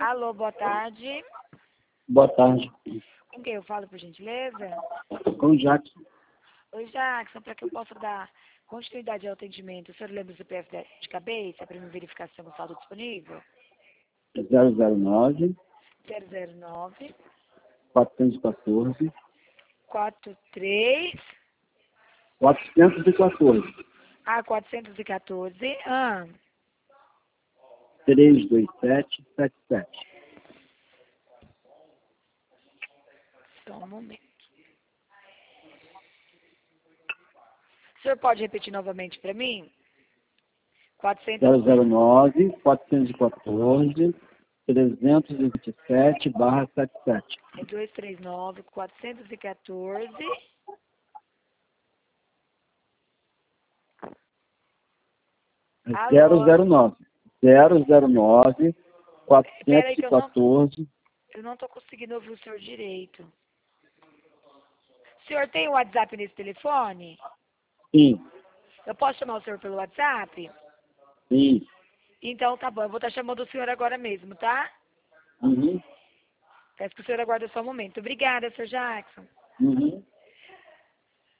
Alô, boa tarde. Boa tarde. Com quem eu falo, por gentileza? Com o Jackson. Oi, Jackson, para que eu possa dar continuidade ao atendimento, o senhor lembra o CPF de cabeça para me verificar se tem um saldo disponível? 009 009 414 43 414 414 327 77. Só um momento. O senhor pode repetir novamente para mim? 009 414 327/77. É 239 414 Alô? 009 009 Espera aí que 414. eu não estou conseguindo ouvir o senhor direito. O senhor tem o WhatsApp nesse telefone? Sim, Eu posso chamar o senhor pelo WhatsApp? sim. Então tá bom, eu vou estar chamando o senhor agora mesmo, tá? Uhum, Peço que o senhor aguarde só um momento. Obrigada, Sr. Jackson. uhum.